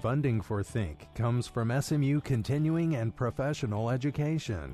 Funding for Think comes from SMU Continuing and Professional Education.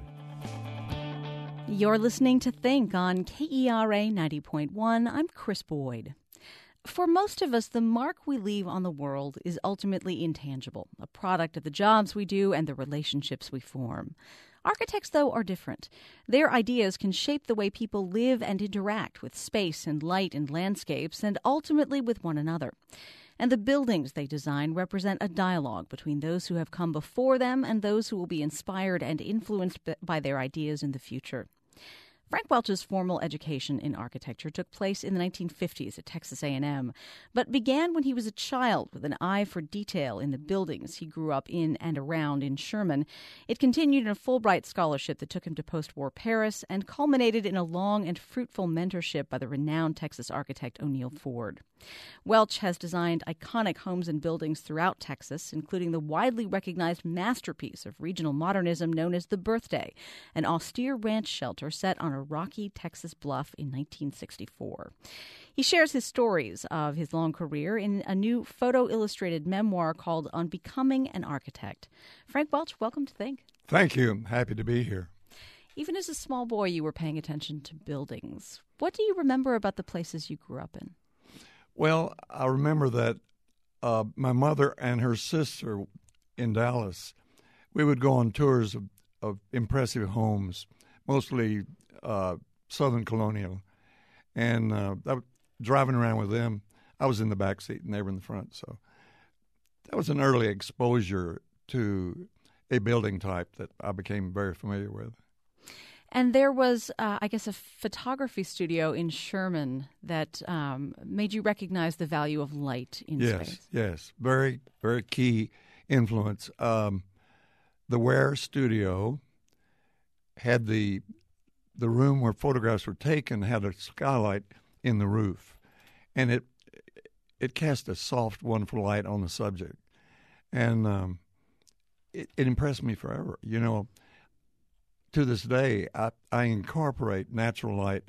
You're listening to Think on KERA 90.1. I'm Chris Boyd. For most of us, the mark we leave on the world is ultimately intangible, a product of the jobs we do and the relationships we form. Architects, though, are different. Their ideas can shape the way people live and interact with space and light and landscapes, and ultimately with one another. And the buildings they design represent a dialogue between those who have come before them and those who will be inspired and influenced by their ideas in the future. Frank Welch's formal education in architecture took place in the 1950s at Texas A&M, but began when he was a child with an eye for detail in the buildings he grew up in and around in Sherman. It continued in a Fulbright scholarship that took him to post-war Paris and culminated in a long and fruitful mentorship by the renowned Texas architect O'Neill Ford. Welch has designed iconic homes and buildings throughout Texas, including the widely recognized masterpiece of regional modernism known as The Birthday, an austere ranch shelter set on a rocky Texas bluff in 1964. He shares his stories of his long career in a new photo-illustrated memoir called On Becoming an Architect. Frank Welch, welcome to Think. Thank you. I'm happy to be here. Even as a small boy, you were paying attention to buildings. What do you remember about the places you grew up in? Well, I remember that my mother and her sister in Dallas, we would go on tours of impressive homes, mostly Southern Colonial. And driving around with them, I was in the back seat and they were in the front. So that was an early exposure to a building type that I became very familiar with. And there was, I guess, a photography studio in Sherman that made you recognize the value of light in space. Yes. Very, very key influence. The Ware studio had the room where photographs were taken had a skylight in the roof. And it cast a soft, wonderful light on the subject. And it impressed me forever. You know, to this day, I incorporate natural light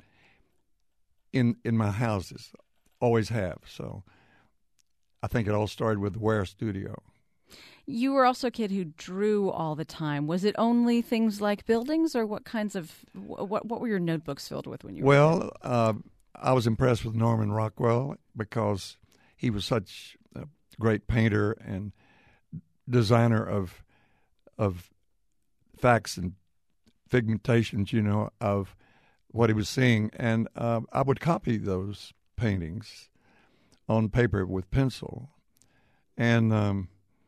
in my houses, always have. So I think it all started with the Ware studio. You were also a kid who drew all the time. Was it only things like buildings, or what kinds of what were your notebooks filled with when you were a kid? I was impressed with Norman Rockwell because he was such a great painter and designer of facts and figmentations, you know, of what he was seeing. And I would copy those paintings on paper with pencil. And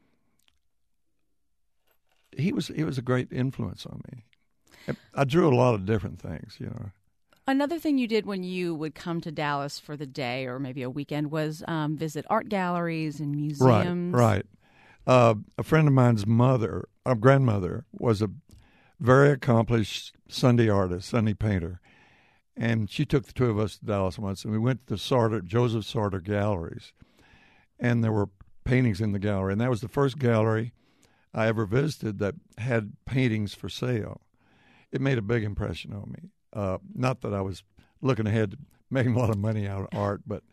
he was a great influence on me. I drew a lot of different things, you know. Another thing you did when you would come to Dallas for the day or maybe a weekend was visit art galleries and museums. Right. A friend of mine's grandmother, was a very accomplished Sunday artist, Sunday painter. And she took the two of us to Dallas once, and we went to the Joseph Sartor galleries. And there were paintings in the gallery. And that was the first gallery I ever visited that had paintings for sale. It made a big impression on me. Not that I was looking ahead to making a lot of money out of art, but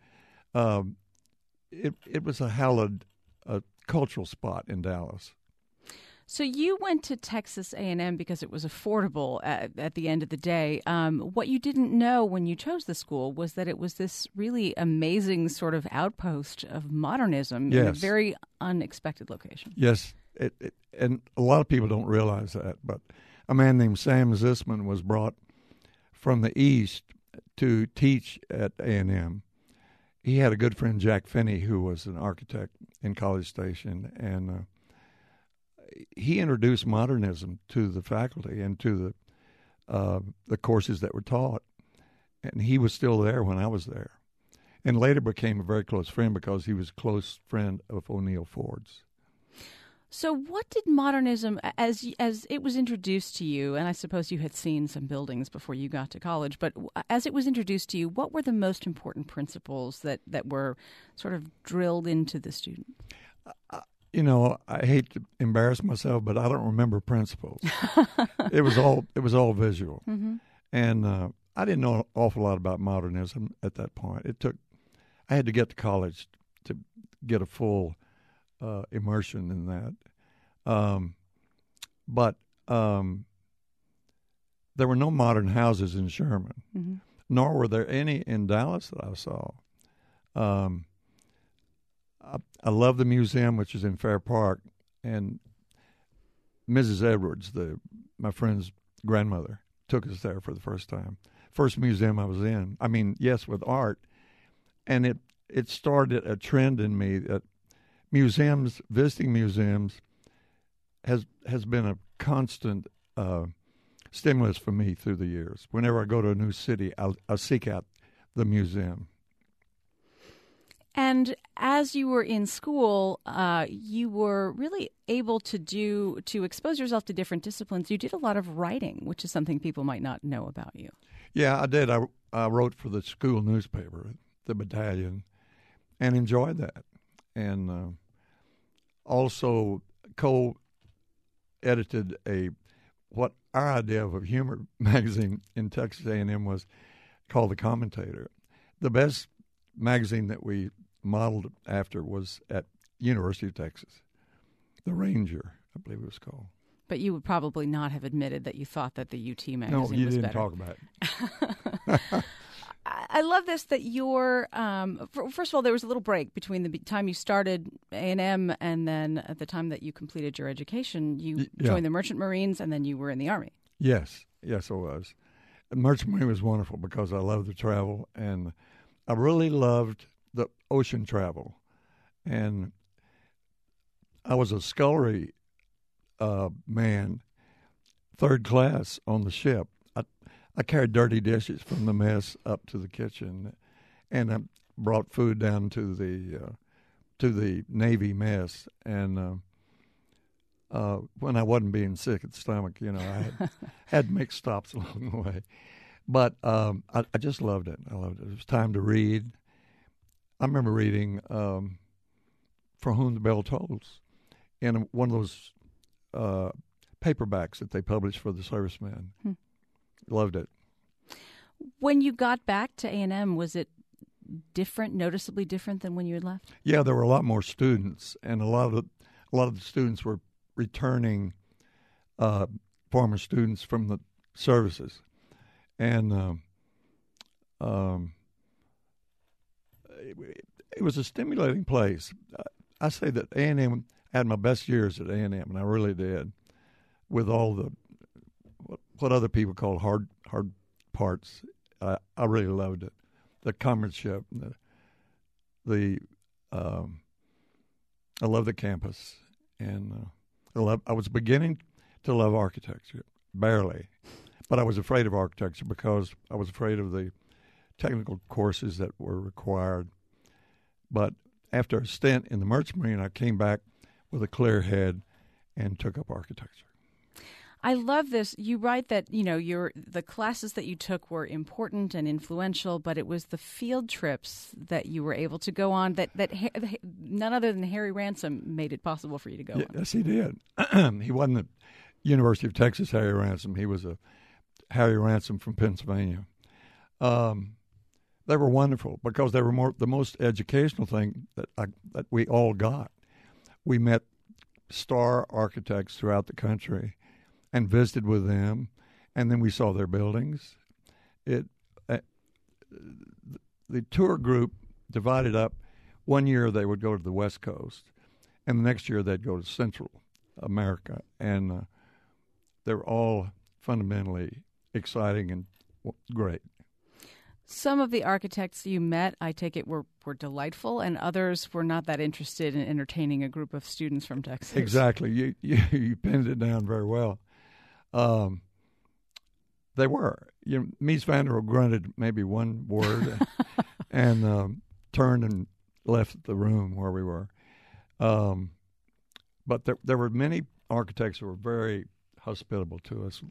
it was a hallowed cultural spot in Dallas. So you went to Texas A&M because it was affordable at the end of the day. What you didn't know when you chose the school was that it was this really amazing sort of outpost of modernism in a very unexpected location. Yes, and a lot of people don't realize that, but a man named Sam Zisman was brought from the East to teach at A&M. He had a good friend, Jack Finney, who was an architect in College Station, and he introduced modernism to the faculty and to the courses that were taught. And he was still there when I was there, and later became a very close friend because he was a close friend of O'Neill Ford's. So what did modernism, as it was introduced to you, and I suppose you had seen some buildings before you got to college, but as it was introduced to you, what were the most important principles that were sort of drilled into the student? You know, I hate to embarrass myself, but I don't remember principles. It was all visual. Mm-hmm. And I didn't know an awful lot about modernism at that point. I had to get to college to get a full immersion in that. But there were no modern houses in Sherman, Mm-hmm. nor were there any in Dallas that I saw. I love the museum, which is in Fair Park, and Mrs. Edwards, my friend's grandmother, took us there for the first time. First museum I was in. I mean, yes, with art, and it started a trend in me that visiting museums, has been a constant stimulus for me through the years. Whenever I go to a new city, I'll seek out the museum. And as you were in school, you were really able to expose yourself to different disciplines. You did a lot of writing, which is something people might not know about you. Yeah, I did. I wrote for the school newspaper, the Battalion, and enjoyed that. And also co-edited what our idea of a humor magazine in Texas A&M was called The Commentator. The best magazine that we modeled after was at University of Texas, The Ranger, I believe it was called. But you would probably not have admitted that you thought that the UT magazine was better. No, you didn't talk about it. I love this that you're, first of all, there was a little break between the time you started A&M and then at the time that you completed your education. You joined the Merchant Marines and then you were in the Army. Yes, I was. Merchant Marine was wonderful because I loved the travel, and I really loved the ocean travel. And I was a scullery man, third class on the ship. I carried dirty dishes from the mess up to the kitchen, and I brought food down to the Navy mess. And when I wasn't being sick at the stomach, I had to make stops along the way. But I just loved it. I loved it. It was time to read. I remember reading For Whom the Bell Tolls in one of those paperbacks that they published for the servicemen. Loved it. When you got back to A&M, was it different, noticeably different than when you had left? Yeah, there were a lot more students, and a lot of the students were returning former students from the services, and it was a stimulating place. I say that A&M had my best years at A&M, and I really did, with all the what other people call hard parts. I really loved it. The comradeship, I love the campus, and I was beginning to love architecture, barely, but I was afraid of architecture because I was afraid of the technical courses that were required. But after a stint in the Merchant Marine, I came back with a clear head and took up architecture. I love this. You write that, the classes that you took were important and influential, but it was the field trips that you were able to go on that none other than Harry Ransom made it possible for you to go on. Yes, he did. He wasn't a University of Texas Harry Ransom. He was a Harry Ransom from Pennsylvania. They were wonderful because they were the most educational thing that we all got. We met star architects throughout the country and visited with them, and then we saw their buildings. The tour group divided up. One year they would go to the West Coast, and the next year they'd go to Central America, and they were all fundamentally exciting and great. Some of the architects you met, I take it, were delightful, and others were not that interested in entertaining a group of students from Texas. Exactly. You pinned it down very well. They were. Mies van der Rohe grunted maybe one word and turned and left the room where we were. But there were many architects who were very hospitable to us.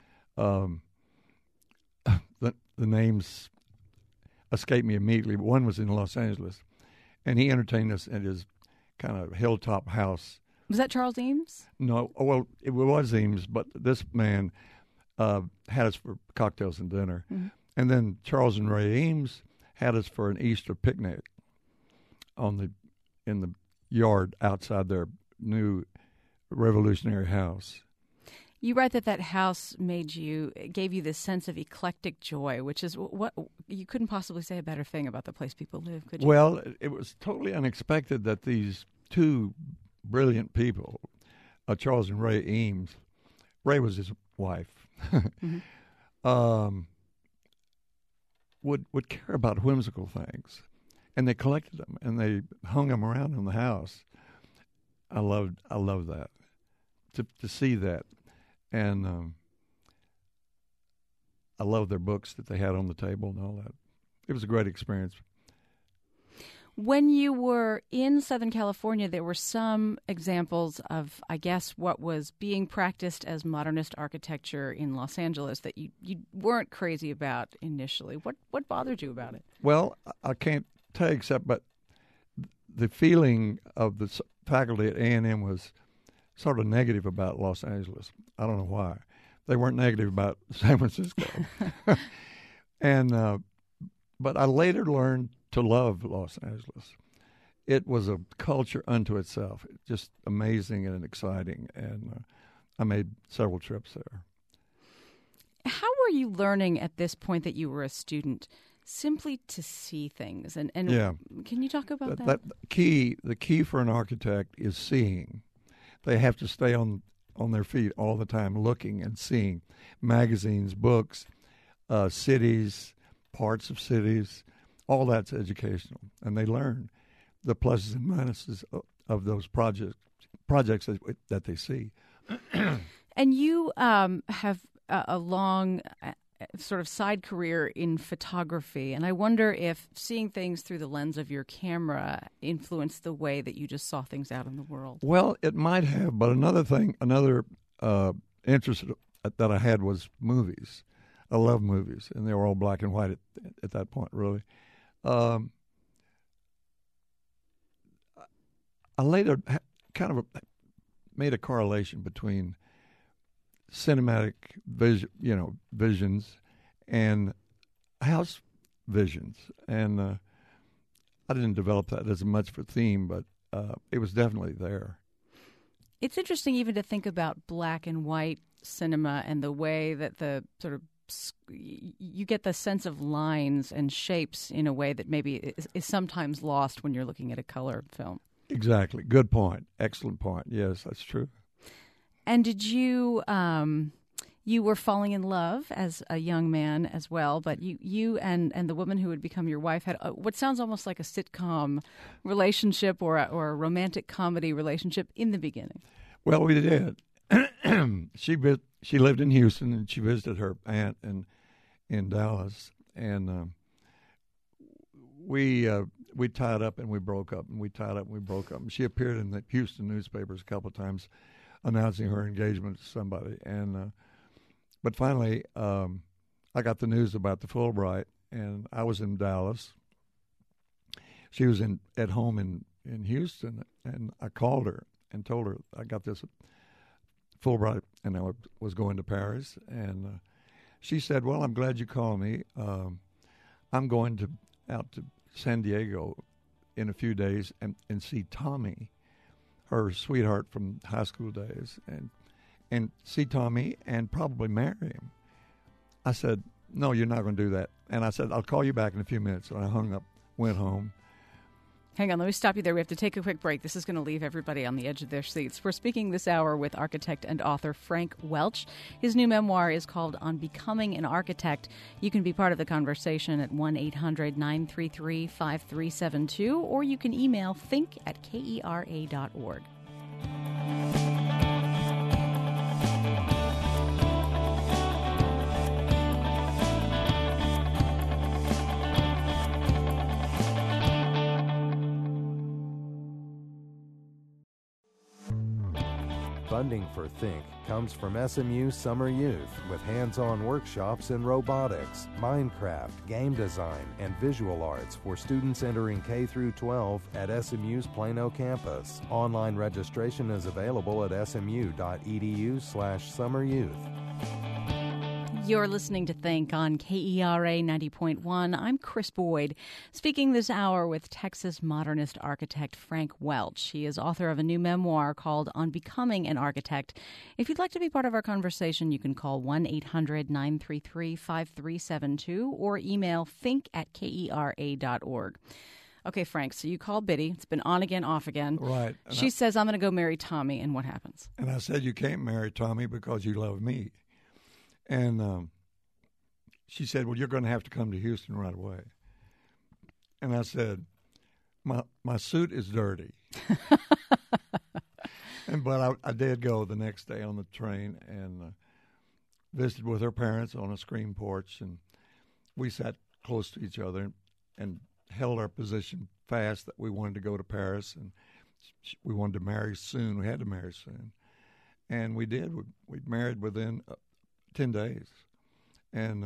The names escape me immediately. One was in Los Angeles, and he entertained us at his kind of hilltop house. Was that Charles Eames? No, well, it was Eames, but this man had us for cocktails and dinner. Mm-hmm. And then Charles and Ray Eames had us for an Easter picnic in the yard outside their new revolutionary house. You write that house gave you this sense of eclectic joy, which is what you couldn't possibly say a better thing about the place people live, could you? Well, it was totally unexpected that these two brilliant people, Charles and Ray Eames, Ray was his wife, mm-hmm. would care about whimsical things, and they collected them and they hung them around in the house. I loved that to see that. And I love their books that they had on the table and all that. It was a great experience. When you were in Southern California, there were some examples of, I guess, what was being practiced as modernist architecture in Los Angeles that you weren't crazy about initially. What bothered you about it? Well, I can't tell you except, but the feeling of the faculty at A&M was sort of negative about Los Angeles. I don't know why. They weren't negative about San Francisco. But I later learned to love Los Angeles. It was a culture unto itself, just amazing and exciting, and I made several trips there. How were you learning at this point that you were a student simply to see things? And yeah. Can you talk about that? The key for an architect is seeing. They have to stay on their feet all the time, looking and seeing magazines, books, cities, parts of cities. All that's educational, and they learn the pluses and minuses of those projects that they see. And you have a long sort of side career in photography, and I wonder if seeing things through the lens of your camera influenced the way that you just saw things out in the world. Well, it might have, but another interest that I had was movies. I love movies, and they were all black and white at that point, really. I later kind of made a correlation between cinematic visions and house visions, and I didn't develop that as much for theme, but it was definitely there. It's interesting even to think about black and white cinema and the way that the sort of you get the sense of lines and shapes in a way that maybe is sometimes lost when you're looking at a color film. Exactly. Good point. Excellent point. Yes, that's true. And did you you were falling in love as a young man as well, but you and the woman who would become your wife had what sounds almost like a sitcom relationship or a romantic comedy relationship in the beginning. Well, we did. She lived in Houston, and she visited her aunt in Dallas, and we tied up and we broke up, and we tied up and we broke up. And she appeared in the Houston newspapers a couple of times, announcing her engagement to somebody. And but finally, I got the news about the Fulbright, and I was in Dallas. She was at home in Houston, and I called her and told her I got this Fulbright, and I was going to Paris. And she said, "Well, I'm glad you called me. I'm going out to San Diego in a few days and see Tommy, her sweetheart from high school days, and see Tommy and probably marry him." I said, "No, you're not going to do that." And I said, "I'll call you back in a few minutes." And I hung up, went home. Hang on, let me stop you there. We have to take a quick break. This is going to leave everybody on the edge of their seats. We're speaking this hour with architect and author Frank Welch. His new memoir is called On Becoming an Architect. You can be part of the conversation at 1-800-933-5372, or you can email think@kera.org. Funding for Think comes from SMU Summer Youth with hands-on workshops in robotics, Minecraft, game design, and visual arts for students entering K through 12 at SMU's Plano campus. Online registration is available at smu.edu/summeryouth. You're listening to Think on KERA 90.1. I'm Chris Boyd, speaking this hour with Texas modernist architect Frank Welch. He is author of a new memoir called On Becoming an Architect. If you'd like to be part of our conversation, you can call 1-800-933-5372 or email think@kera.org. Okay, Frank, so you call Biddy. It's been on again, off again. Right. She says, I'm going to go marry Tommy, and what happens? And I said, you can't marry Tommy because you love me. And she said, well, you're going to have to come to Houston right away. And I said, my suit is dirty. But I did go the next day on the train and visited with her parents on a screen porch. And we sat close to each other and held our position fast that we wanted to go to Paris. And we wanted to marry soon. We had to marry soon. And we did. We married within 10 days. And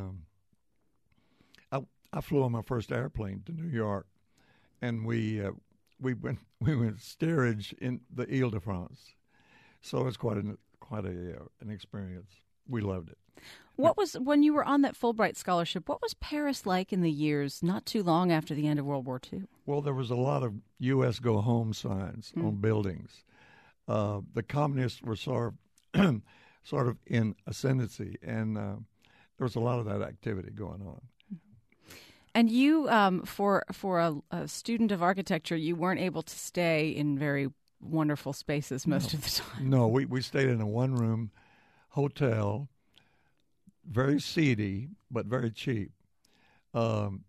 I flew on my first airplane to New York, and we went steerage in the Ile-de-France. So it was quite an experience. We loved it. What was, when you were on that Fulbright scholarship, what was Paris like in the years not too long after the end of World War II? Well, there was a lot of U.S. go home signs on buildings. The communists were sort of in ascendancy, and there was a lot of that activity going on. And you, for a student of architecture, you weren't able to stay in very wonderful spaces most of the time. No, we stayed in a one-room hotel, very seedy, but very cheap. And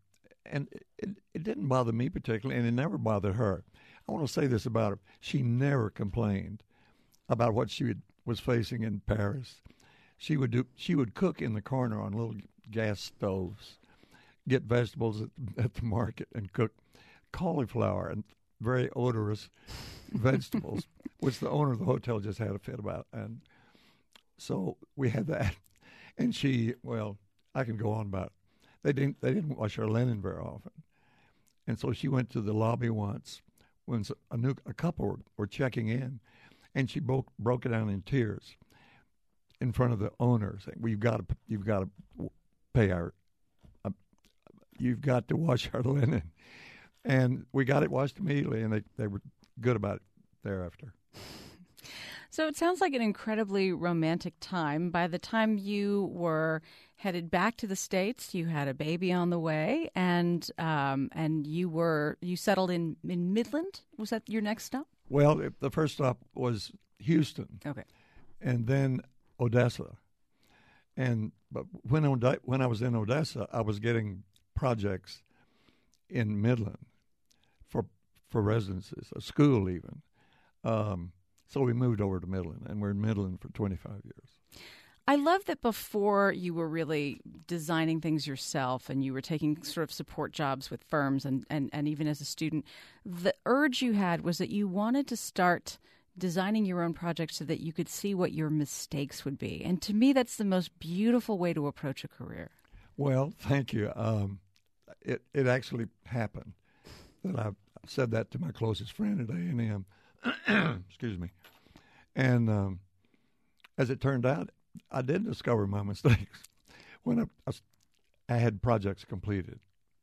it didn't bother me particularly, and it never bothered her. I want to say this about her. She never complained about what she was facing in Paris. She would cook in the corner on little gas stoves, get vegetables at the market, and cook cauliflower and very odorous vegetables, which the owner of the hotel just had a fit about. And so we had that. And I can go on about it. They didn't wash our linen very often. And so she went to the lobby once when a couple were checking in, and she broke it down in tears in front of the owner, saying, "Well, you've got to pay you've got to wash our linen." And we got it washed immediately, and they were good about it thereafter. So it sounds like an incredibly romantic time. By the time you were headed back to the States, you had a baby on the way, and you settled in Midland. Was that your next stop? Well, the first stop was Houston. Okay. And then Odessa. But when I was in Odessa, I was getting projects in Midland for residences, a school even. So we moved over to Midland, and we're in Midland for 25 years. I love that before you were really designing things yourself and you were taking sort of support jobs with firms and even as a student, the urge you had was that you wanted to start designing your own projects so that you could see what your mistakes would be. And to me, that's the most beautiful way to approach a career. Well, thank you. It actually happened that I said that to my closest friend at A&M. Excuse me. And as it turned out, I did discover my mistakes when I had projects completed.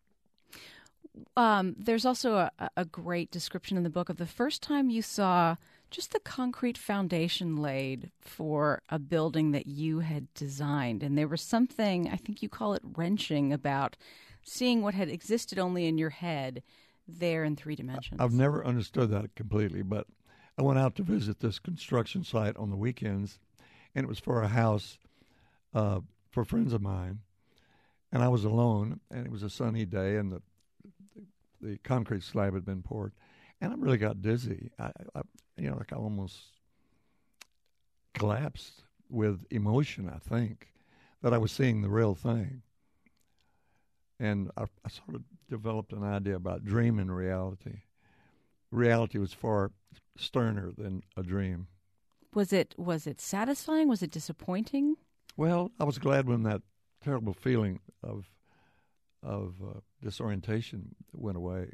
There's also a great description in the book of the first time you saw just the concrete foundation laid for a building that you had designed. And there was something, I think you call it wrenching, about seeing what had existed only in your head there in 3 dimensions. I've never understood that completely, but I went out to visit this construction site on the weekends, and it was for a house for friends of mine, and I was alone, and it was a sunny day, and the concrete slab had been poured, and I really got dizzy. I almost collapsed with emotion, I think, that I was seeing the real thing. And I sort of developed an idea about dream and reality. Reality was far sterner than a dream. Was it satisfying? Was it disappointing? Well, I was glad when that terrible feeling of disorientation went away.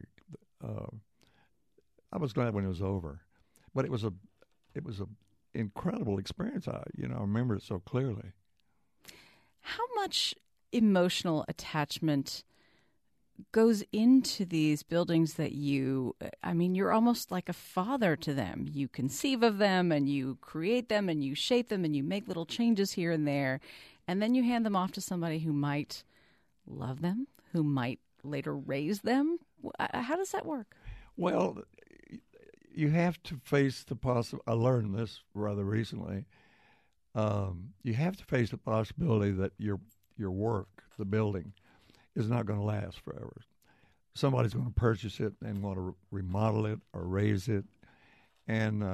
I was glad when it was over, but it was a incredible experience. I remember it so clearly. How much emotional attachment goes into these buildings that you're almost like a father to them. You conceive of them and you create them and you shape them and you make little changes here and there. And then you hand them off to somebody who might love them, who might later raise them. How does that work? Well, you have to face the I learned this rather recently. You have to face the possibility that your work, the building, is not going to last forever. Somebody's going to purchase it and want to remodel it or raise it. And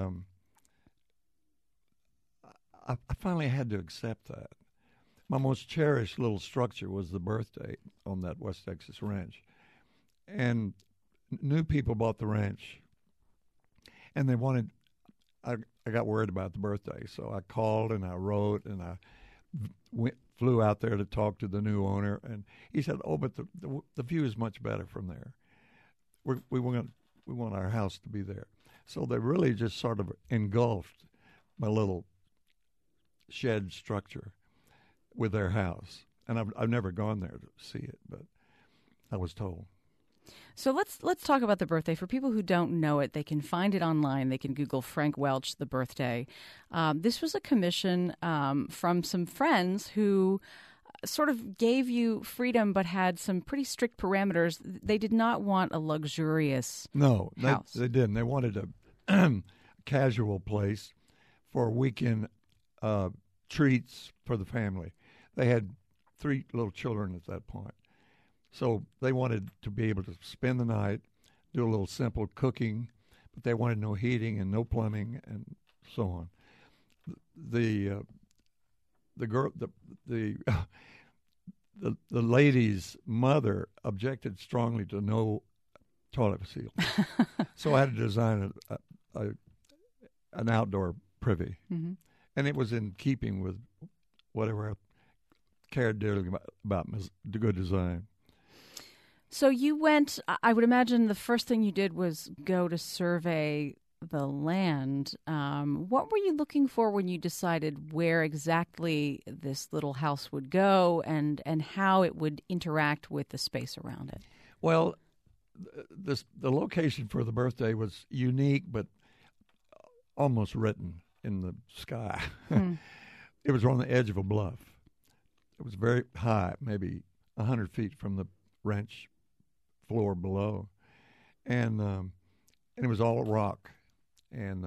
I finally had to accept that. My most cherished little structure was the birthday on that West Texas ranch. And new people bought the ranch. And they wanted, I got worried about the birthday. So I called and I wrote and I flew out there to talk to the new owner, and he said, "Oh, but the view is much better from there. We want our house to be there." So they really just sort of engulfed my little shed structure with their house, and I've never gone there to see it, but I was told. So let's talk about the birthday. For people who don't know it, they can find it online. They can Google Frank Welch, the birthday. This was a commission from some friends who sort of gave you freedom but had some pretty strict parameters. They did not want a luxurious house. They didn't. They wanted a casual place for weekend treats for the family. They had 3 little children at that point. So they wanted to be able to spend the night, do a little simple cooking, but they wanted no heating and no plumbing and so on. The lady's mother objected strongly to no toilet facility, so I had to design an outdoor privy, and it was in keeping with whatever I cared dearly about the good design. So you went, I would imagine the first thing you did was go to survey the land. What were you looking for when you decided where exactly this little house would go and how it would interact with the space around it? Well, the location for the birthday was unique but almost written in the sky. It was on the edge of a bluff. It was very high, maybe 100 feet from the ranch floor below, and it was all rock, and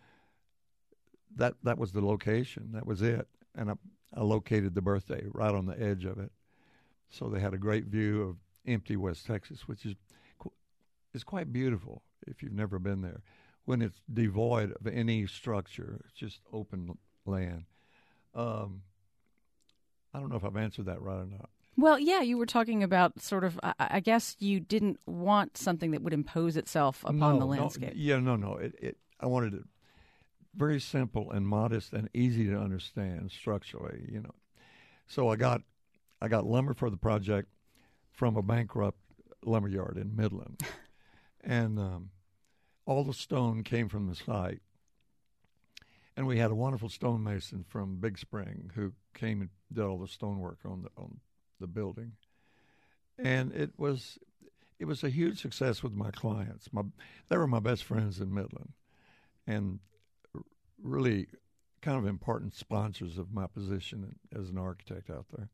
that was the location. That was it, and I located the birthday right on the edge of it, so they had a great view of empty West Texas, which is quite beautiful if you've never been there. When it's devoid of any structure, it's just open land. I don't know if I've answered that right or not. Well, yeah, you were talking about sort of, I guess you didn't want something that would impose itself upon the landscape. No. I wanted it very simple and modest and easy to understand structurally, So I got lumber for the project from a bankrupt lumberyard in Midland. And all the stone came from the site. And we had a wonderful stonemason from Big Spring who came and did all the stonework on the building, and it was a huge success with my clients. They were my best friends in Midland, and really kind of important sponsors of my position as an architect out there.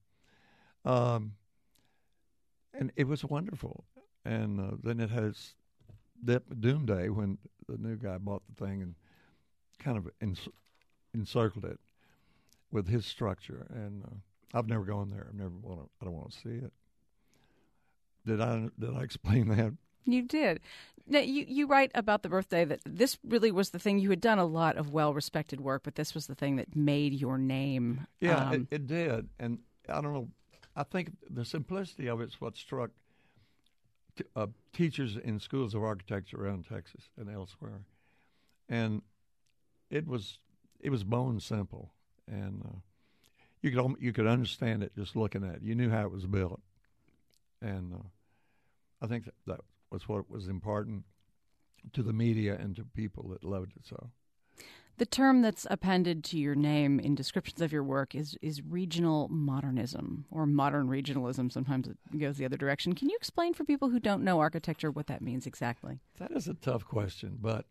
And it was wonderful. And then it had its doomsday when the new guy bought the thing and kind of encircled it with his structure, and I've never gone there. I don't want to see it. Did I explain that? You did. Now, you write about the birthday that this really was the thing. You had done a lot of well-respected work, but this was the thing that made your name. Yeah, it did. And I don't know. I think the simplicity of it's what struck teachers in schools of architecture around Texas and elsewhere. And it was bone simple, and you could understand it just looking at it. You knew how it was built, and I think that was what was important to the media and to people that loved it so. The term that's appended to your name in descriptions of your work is regional modernism, or modern regionalism. Sometimes it goes the other direction. Can you explain for people who don't know architecture what that means exactly? That is a tough question, but,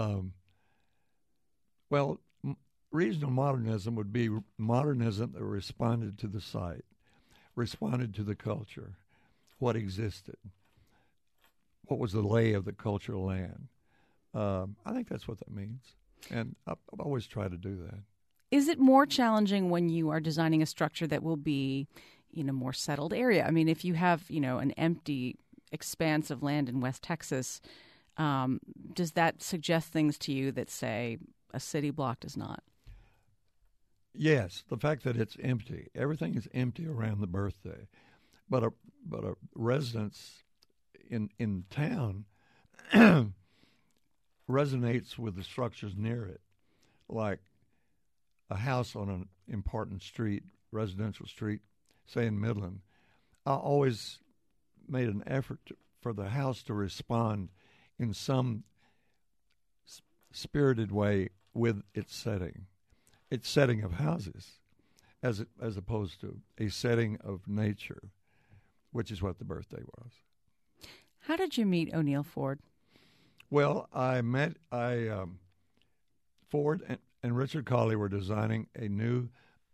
regional modernism would be modernism that responded to the site, responded to the culture, what existed, what was the lay of the cultural land. I think that's what that means, and I've always tried to do that. Is it more challenging when you are designing a structure that will be in a more settled area? I mean, if you have, an empty expanse of land in West Texas, does that suggest things to you that, say, a city block does not? Yes, the fact that it's empty. Everything is empty around the birthday. But a residence in town resonates with the structures near it, like a house on an important street, residential street, say in Midland. I always made an effort for the house to respond in some spirited way with its setting of houses, as opposed to a setting of nature, which is what the birthday was. How did you meet O'Neill Ford? Well, Ford and Richard Colley were designing a new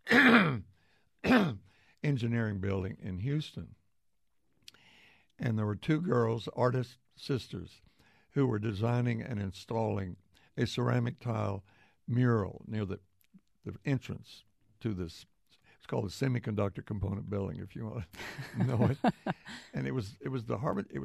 engineering building in Houston. And there were two girls, artist sisters, who were designing and installing a ceramic tile mural near the entrance to this. It's called the Semiconductor Component Building, if you want to know it. And it was the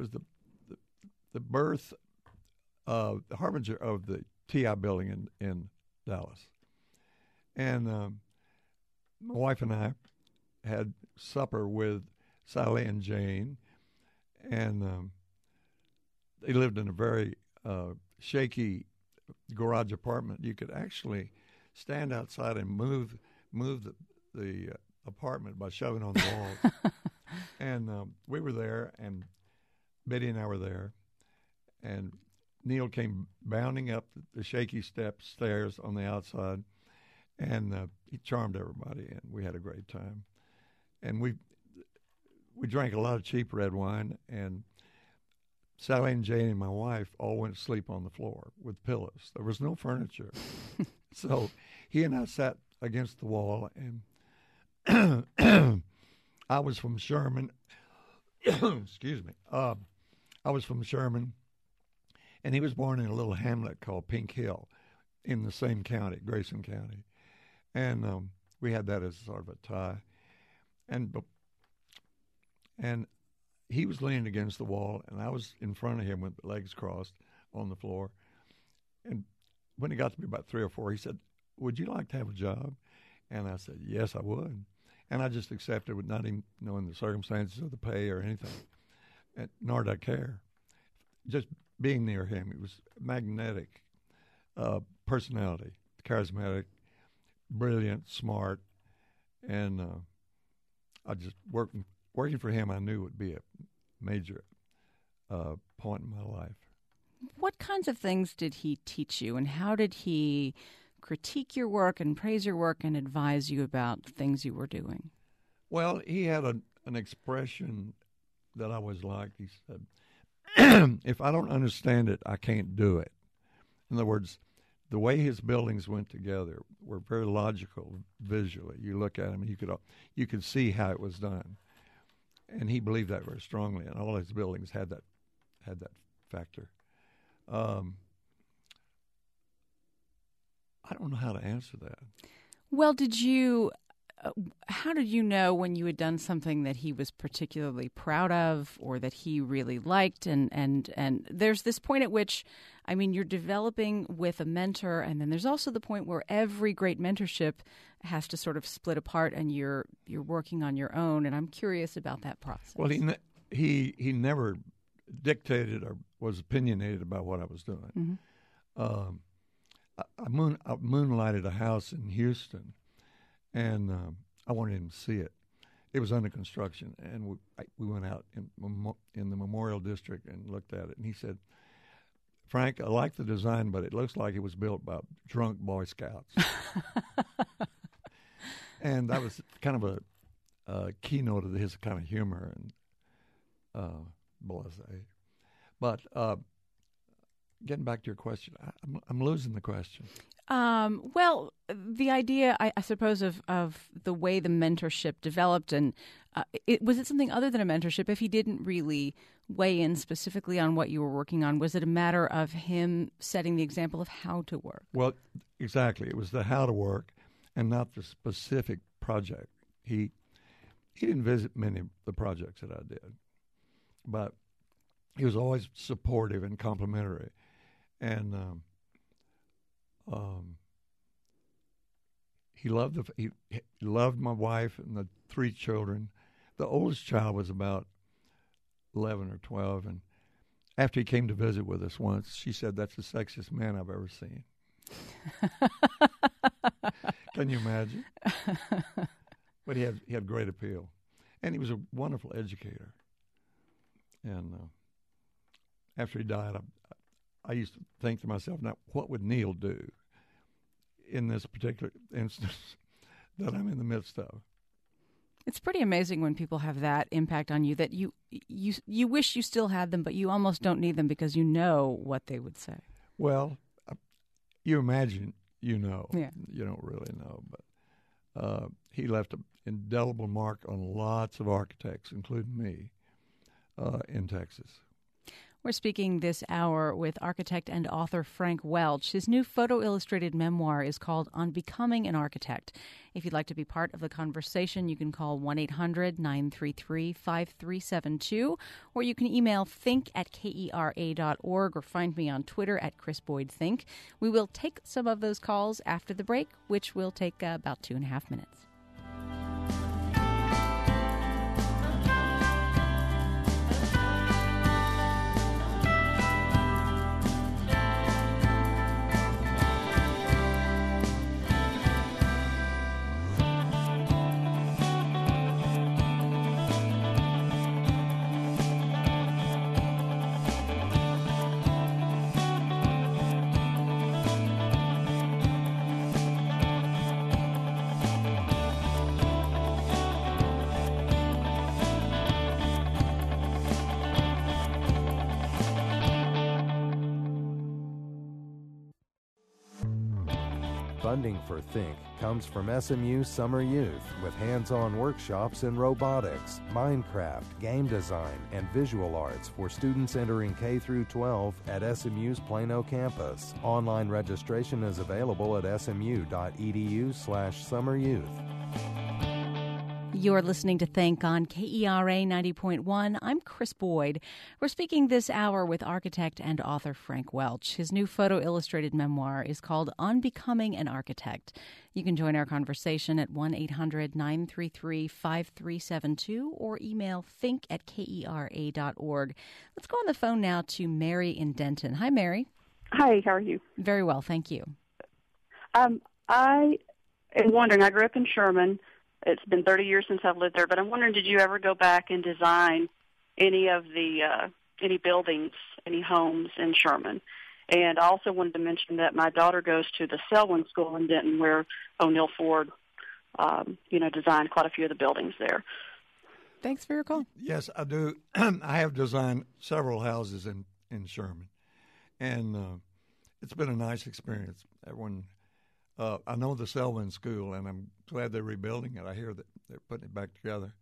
birth of the harbinger of the TI building in Dallas. And my wife and I had supper with Sally and Jane, and they lived in a very shaky garage apartment. You could actually stand outside and move the apartment by shoving on the walls. And we were there, and Betty and I were there, and Neil came bounding up the shaky stairs on the outside, and he charmed everybody, and we had a great time. And we drank a lot of cheap red wine, and Sally and Jane and my wife all went to sleep on the floor with pillows. There was no furniture. So he and I sat against the wall, and I was from Sherman. Excuse me. I was from Sherman, and he was born in a little hamlet called Pink Hill in the same county, Grayson County. And we had that as sort of a tie. And he was leaning against the wall, and I was in front of him with legs crossed on the floor. And when he got to be about 3 or 4, he said, "Would you like to have a job?" And I said, "Yes, I would." And I just accepted with not even knowing the circumstances of the pay or anything, nor did I care. Just being near him, he was magnetic personality, charismatic, brilliant, smart, and I just working for him, I knew would be a major point in my life. What kinds of things did he teach you, and how did he critique your work and praise your work and advise you about things you were doing? Well, he had an expression that I always liked. He said, "If I don't understand it, I can't do it." In other words, the way his buildings went together were very logical visually. You look at them, and you could see how it was done, and he believed that very strongly. And all his buildings had that factor. I don't know how to answer that. Well, how did you know when you had done something that he was particularly proud of or that he really liked? And there's this point at which, I mean, you're developing with a mentor, and then there's also the point where every great mentorship has to sort of split apart and you're working on your own. And I'm curious about that process. Well, he never dictated or was opinionated about what I was doing. Mm-hmm. I moonlighted a house in Houston, and I wanted him to see it. It was under construction, and we went out in the Memorial District and looked at it. And he said, Frank, I like the design, but it looks like it was built by drunk Boy Scouts. And that was kind of a keynote of his kind of humor and blasé. But getting back to your question, I'm losing the question. Well, the idea, I suppose, of the way the mentorship developed, and was it something other than a mentorship? If he didn't really weigh in specifically on what you were working on, was it a matter of him setting the example of how to work? Well, exactly. It was the how to work and not the specific project. He didn't visit many of the projects that I did, but he was always supportive and complimentary. And he loved my wife and the 3 children. The oldest child was about 11 or 12, and after he came to visit with us once, she said, "That's the sexiest man I've ever seen." Can you imagine? But he had great appeal, and he was a wonderful educator. And after he died, I used to think to myself, now, what would Neil do in this particular instance that I'm in the midst of? It's pretty amazing when people have that impact on you that you wish you still had them, but you almost don't need them because you know what they would say. Well, you imagine you know. Yeah. You don't really know. But he left an indelible mark on lots of architects, including me, in Texas. We're speaking this hour with architect and author Frank Welch. His new photo-illustrated memoir is called On Becoming an Architect. If you'd like to be part of the conversation, you can call 1-800-933-5372, or you can email think@kera.org or find me on Twitter @ChrisBoydThink. We will take some of those calls after the break, which will take about 2.5 minutes. Funding for Think comes from SMU Summer Youth with hands-on workshops in robotics, Minecraft, game design, and visual arts for students entering K through 12 at SMU's Plano campus. Online registration is available at smu.edu/summeryouth. You're listening to Think on KERA 90.1. I'm Chris Boyd. We're speaking this hour with architect and author Frank Welch. His new photo-illustrated memoir is called On Becoming an Architect. You can join our conversation at 1-800-933-5372 or email think@kera.org. Let's go on the phone now to Mary in Denton. Hi, Mary. Hi, how are you? Very well, thank you. I am wondering, I grew up in Sherman. It's been 30 years since I've lived there, but I'm wondering, did you ever go back and design any of the any buildings, any homes in Sherman? And I also wanted to mention that my daughter goes to the Selwyn School in Denton, where O'Neill Ford, designed quite a few of the buildings there. Thanks for your call. Yes, I do. I have designed several houses in Sherman, and it's been a nice experience. Everyone. I know the Selwyn School, and I'm glad they're rebuilding it. I hear that they're putting it back together.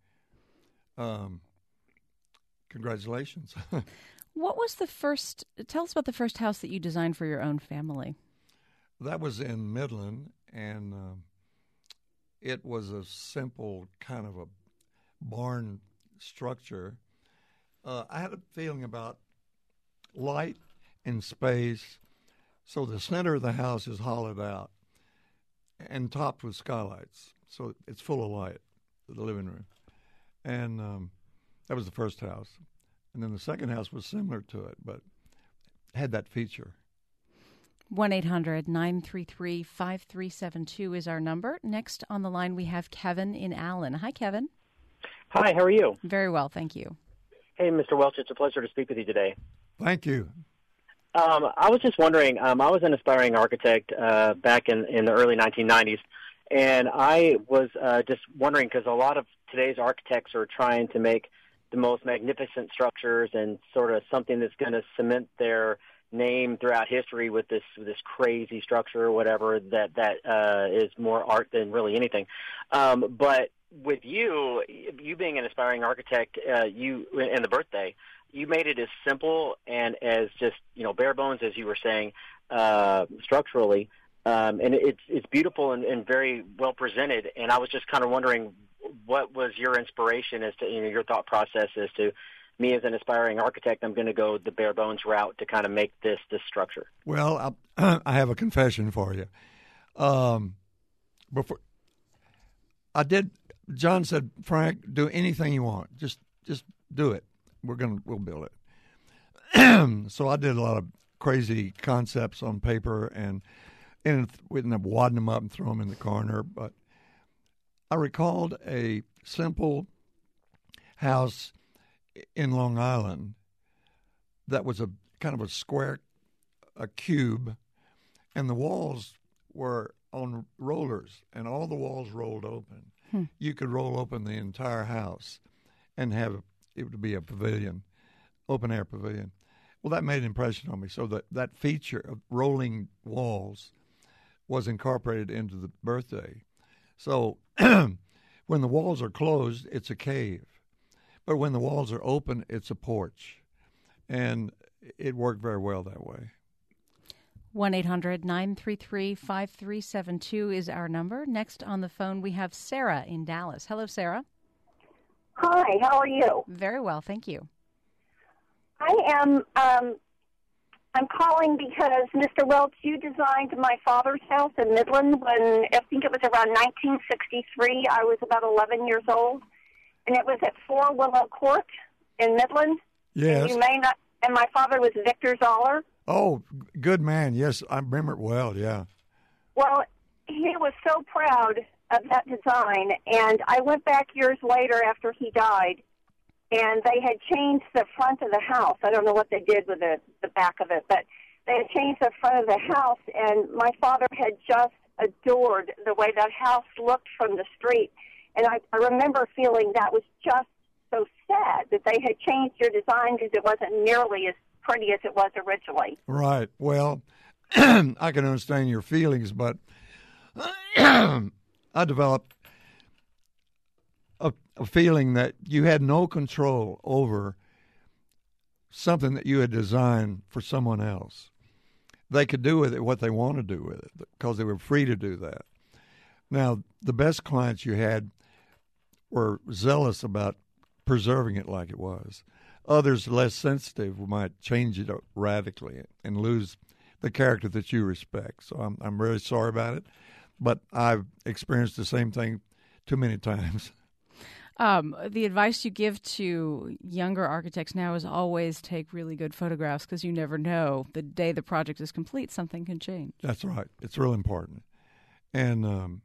Congratulations. What was tell us about the first house that you designed for your own family. That was in Midland, and it was a simple kind of a barn structure. I had a feeling about light and space, so the center of the house is hollowed out and topped with skylights, so it's full of light, the living room. And that was the first house. And then the second house was similar to it, but had that feature. 1-800-933-5372 is our number. Next on the line, we have Kevin in Allen. Hi, Kevin. Hi, how are you? Very well, thank you. Hey, Mr. Welch, it's a pleasure to speak with you today. Thank you. I was just wondering, I was an aspiring architect back in the early 1990s, and I was just wondering, because a lot of today's architects are trying to make the most magnificent structures and sort of something that's going to cement their name throughout history with this crazy structure or whatever that is more art than really anything. But with you being an aspiring architect, you and the birthday, you made it as simple and as just bare bones as you were saying structurally, and it's beautiful and very well presented. And I was just kind of wondering, what was your inspiration as to your thought process as to me as an aspiring architect? I'm going to go the bare bones route to kind of make this structure. Well, I have a confession for you. Before I did, John said, "Frank, do anything you want. Just do it. We'll build it." So I did a lot of crazy concepts on paper and we ended up wadding them up and throw them in the corner. But I recalled a simple house in Long Island that was a kind of a square, a cube, and the walls were on rollers, and all the walls rolled open. You could roll open the entire house and have it would be a pavilion, open air pavilion. Well, that made an impression on me. So that feature of rolling walls was incorporated into the birthday. So when the walls are closed, it's a cave. But when the walls are open, it's a porch. And it worked very well that way. 1-800-933-5372 is our number. Next on the phone, we have Sarah in Dallas. Hello, Sarah. Hi, how are you? Very well, thank you. I am, I'm calling because, Mr. Welch, you designed my father's house in Midland when, I think it was around 1963. I was about 11 years old. And it was at 4 Willow Court in Midland. Yes. And you may not, and my father was Victor Zoller. Oh, good man. Yes, I remember it well, yeah. Well, he was so proud of that design, and I went back years later after he died, and they had changed the front of the house. I don't know what they did with the back of it, but they had changed the front of the house, and my father had just adored the way that house looked from the street. And I remember feeling that was just so sad that they had changed your design because it wasn't nearly as pretty as it was originally. Right. Well, I can understand your feelings, but I developed a feeling that you had no control over something that you had designed for someone else. They could do with it what they want to do with it because they were free to do that. Now, the best clients you had were zealous about preserving it like it was. Others, less sensitive, might change it radically and lose the character that you respect. So I'm really sorry about it, but I've experienced the same thing too many times. The advice you give to younger architects now is always take really good photographs because you never know. The day the project is complete, something can change. That's right. It's real important. And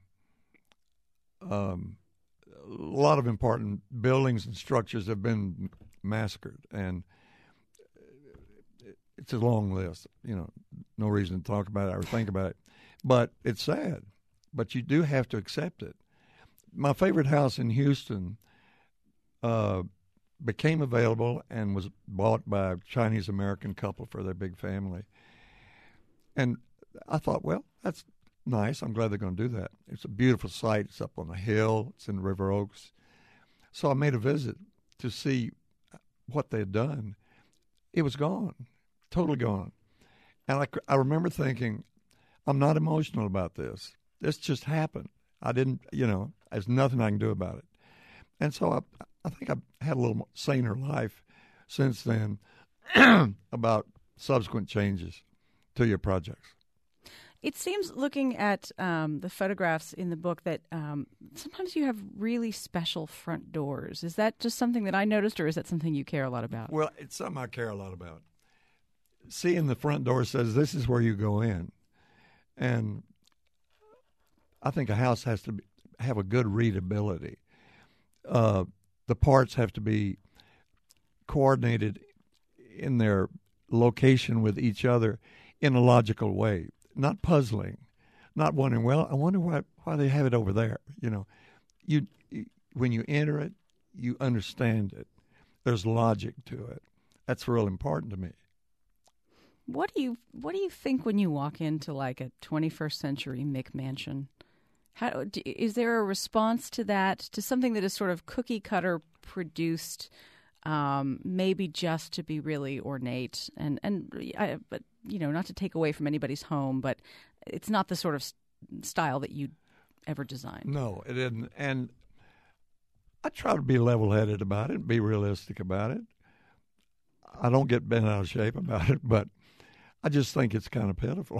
a lot of important buildings and structures have been massacred, and it's a long list. No reason to talk about it or think about it, but it's sad. But you do have to accept it. My favorite house in Houston became available and was bought by a Chinese-American couple for their big family. And I thought, well, that's nice. I'm glad they're going to do that. It's a beautiful site. It's up on a hill. It's in River Oaks. So I made a visit to see what they had done. It was gone, totally gone. And I remember thinking, I'm not emotional about this. This just happened. I didn't, there's nothing I can do about it. And so I think I've had a little more saner life since then about subsequent changes to your projects. It seems, looking at the photographs in the book, that sometimes you have really special front doors. Is that just something that I noticed, or is that something you care a lot about? Well, it's something I care a lot about. Seeing the front door says, this is where you go in. And I think a house has to have a good readability. The parts have to be coordinated in their location with each other in a logical way, not puzzling, not wondering, well, I wonder why they have it over there. When you enter it, you understand it. There's logic to it. That's real important to me. What do you think when you walk into like a 21st century McMansion? Is there a response to that, to something that is sort of cookie cutter produced, maybe just to be really ornate but not to take away from anybody's home, but it's not the sort of style that you ever designed. No, it isn't. And I try to be level-headed about it, be realistic about it. I don't get bent out of shape about it, but I just think it's kind of pitiful.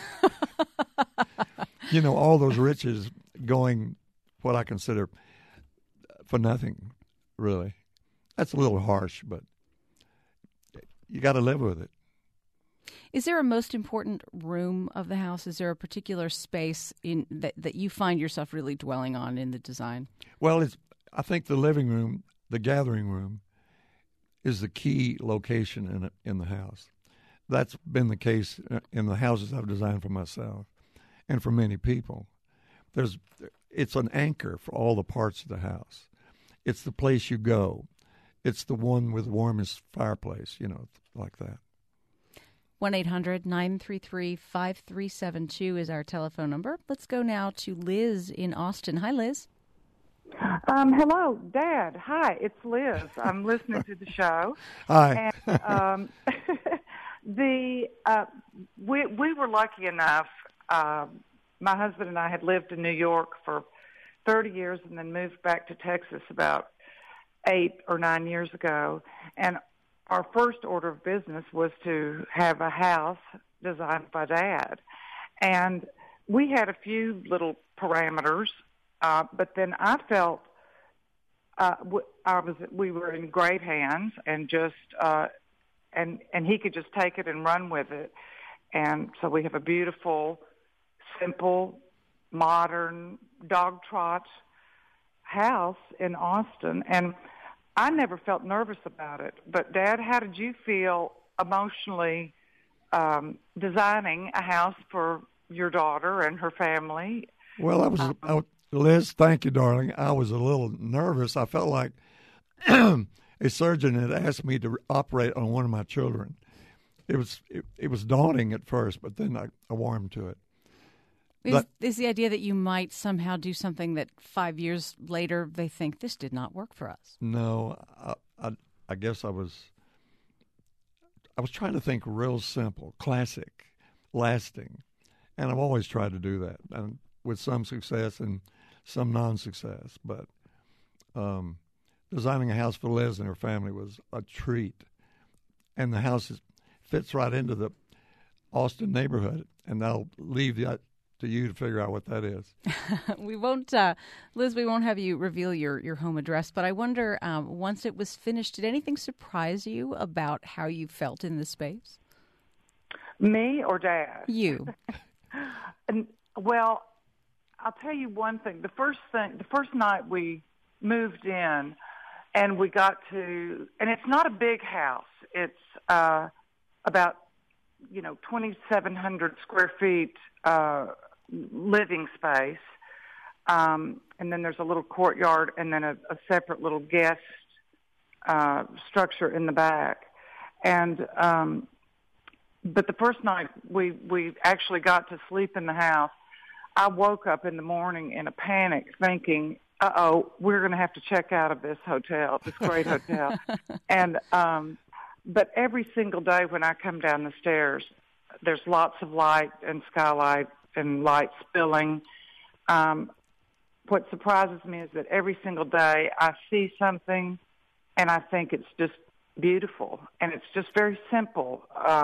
All those riches going, what I consider, for nothing, really. That's a little harsh, but you got to live with it. Is there a most important room of the house? Is there a particular space that you find yourself really dwelling on in the design? Well, I think the living room, the gathering room, is the key location in the house. That's been the case in the houses I've designed for myself and for many people. It's an anchor for all the parts of the house. It's the place you go. It's the one with the warmest fireplace, like that. 1-800-933-5372 is our telephone number. Let's go now to Liz in Austin. Hi, Liz. Hello, Dad. Hi, it's Liz. I'm listening to the show. Hi. And, we were lucky enough. My husband and I had lived in New York for 30 years and then moved back to Texas about 8 or 9 years ago. And our first order of business was to have a house designed by Dad. And we had a few little parameters, but then I felt we were in great hands and just and he could just take it and run with it. And so we have a beautiful, simple, modern dog trot house in Austin. And I never felt nervous about it. But, Dad, how did you feel emotionally designing a house for your daughter and her family? Well, Liz, thank you, darling. I was a little nervous. I felt like a surgeon had asked me to operate on one of my children. It was daunting at first, but then I warmed to it. Is the idea that you might somehow do something that 5 years later they think this did not work for us? No, I guess I was trying to think real simple, classic, lasting, and I've always tried to do that, and with some success and some non-success. But designing a house for Liz and her family was a treat, and the house fits right into the Austin neighborhood, and I'll leave that to you to figure out what that is. We won't, Liz, we won't have you reveal your home address, but I wonder, once it was finished, did anything surprise you about how you felt in the space? Me or Dad? You. Well, I'll tell you one thing. The first night we moved in and we got to, and it's not a big house. It's about, 2,700 square feet living space. And then there's a little courtyard and then a separate little guest structure in the back. And but the first night we actually got to sleep in the house, I woke up in the morning in a panic thinking, we're going to have to check out of this hotel, this great hotel. And but every single day when I come down the stairs, there's lots of light and skylight and light spilling. What surprises me is that every single day I see something and I think it's just beautiful, and it's just very simple.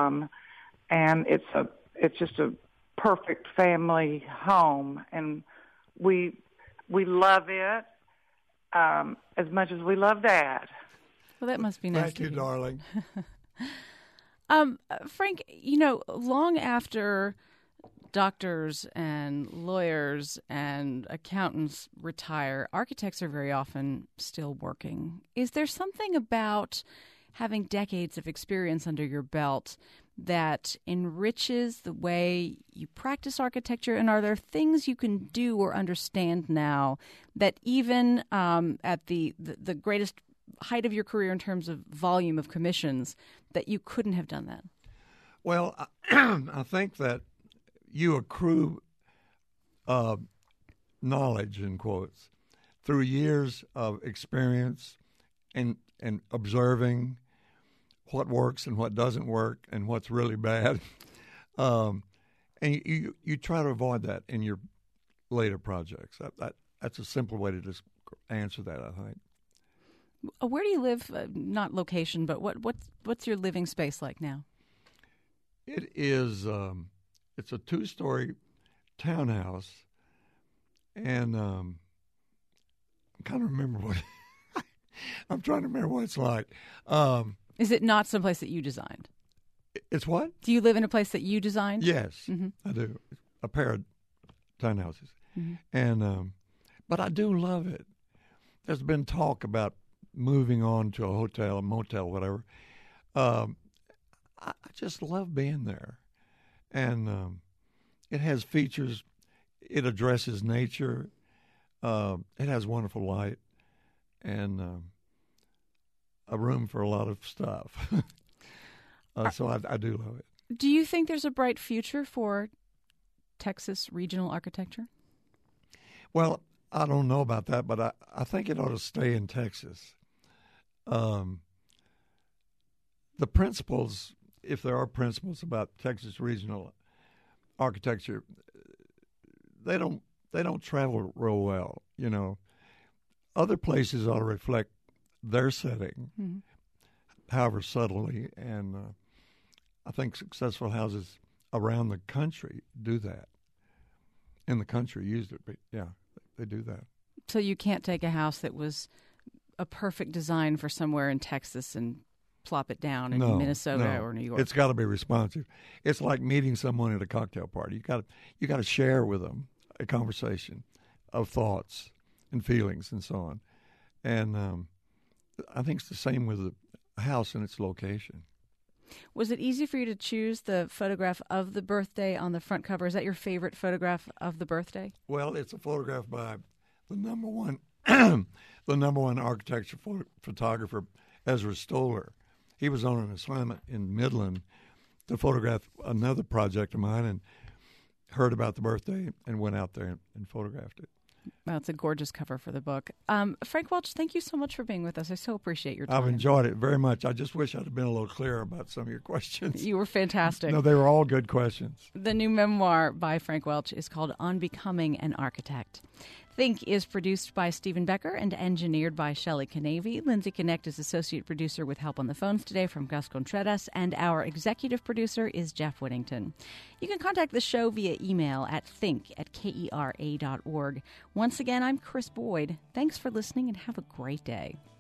And it's just a perfect family home, and we love it as much as we love Dad. Well, that must be nice. Thank you, darling. Frank, long after doctors and lawyers and accountants retire, architects are very often still working. Is there something about having decades of experience under your belt that enriches the way you practice architecture? And are there things you can do or understand now that even at the greatest height of your career in terms of volume of commissions that you couldn't have done that? Well, I think that you accrue knowledge, in quotes, through years of experience and observing what works and what doesn't work and what's really bad. And you try to avoid that in your later projects. That's a simple way to just answer that, I think. Where do you live? Not location, but what's your living space like now? It is. It's a 2-story townhouse, and I'm trying to remember what it's like. Is it not someplace that you designed? It's what? Do you live in a place that you designed? Yes, Mm-hmm. I do. A pair of townhouses, Mm-hmm. and but I do love it. There's been talk about moving on to a hotel, a motel, whatever. I just love being there, and it has features. It addresses nature. It has wonderful light, and a room for a lot of stuff. So I do love it. Do you think there's a bright future for Texas regional architecture? Well, I don't know about that, but I think it ought to stay in Texas. The principles, if there are principles about Texas regional architecture, they don't travel real well. You know, other places ought to reflect their setting, Mm-hmm. however subtly, and I think successful houses around the country do that. In the country, used it, but yeah, they do that. So you can't take a house that was a perfect design for somewhere in Texas and plop it down in Minnesota or New York. It's got to be responsive. It's like meeting someone at a cocktail party. You got to share with them a conversation of thoughts and feelings and so on. And I think it's the same with the house and its location. Was it easy for you to choose the photograph of the birthday on the front cover? Is that your favorite photograph of the birthday? Well, it's a photograph by the number one architecture photographer, Ezra Stoller. He was on an assignment in Midland to photograph another project of mine and heard about the birthday and went out there and photographed it. Well, it's a gorgeous cover for the book. Frank Welch, thank you so much for being with us. I so appreciate your time. I've enjoyed it very much. I just wish I'd have been a little clearer about some of your questions. You were fantastic. No, they were all good questions. The new memoir by Frank Welch is called On Becoming an Architect. Think is produced by Stephen Becker and engineered by Shelley Canavy. Lindsay Connect is associate producer with help on the phones today from Gus Contreras, and our executive producer is Jeff Whittington. You can contact the show via email at think@kera.org. Once again, I'm Chris Boyd. Thanks for listening and have a great day.